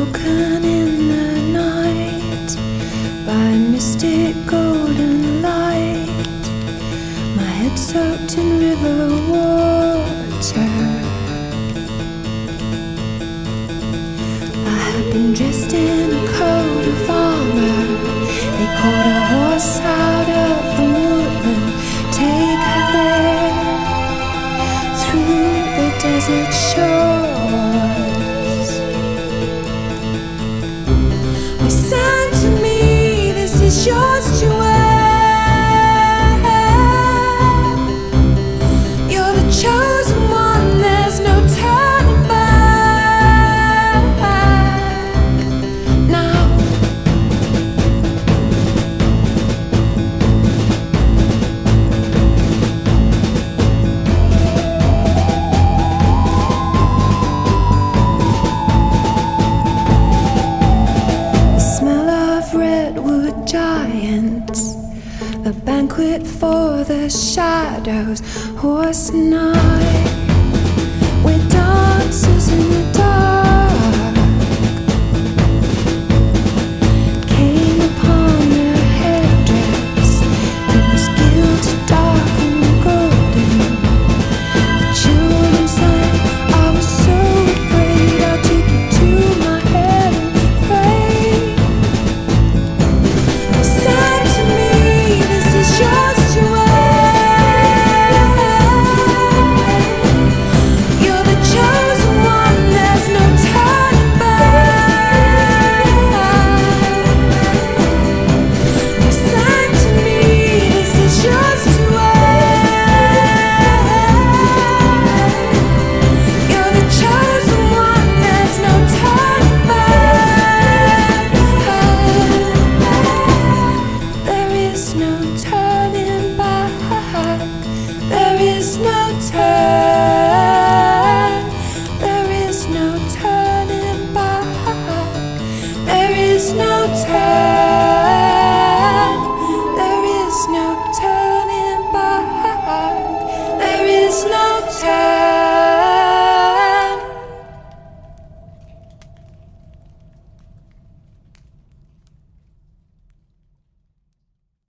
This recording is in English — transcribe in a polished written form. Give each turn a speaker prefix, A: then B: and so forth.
A: broken in the night by mystic golden light. My head soaked in river water. I had been dressed in a coat of armor. They pulled a horse out of the woodland, take her there through the desert shores. We sang to me, this is yours to wear. You're the chosen one, there's no turning back now. The smell of redwood giants, a banquet for the shadows, horse and I. We're dancers in the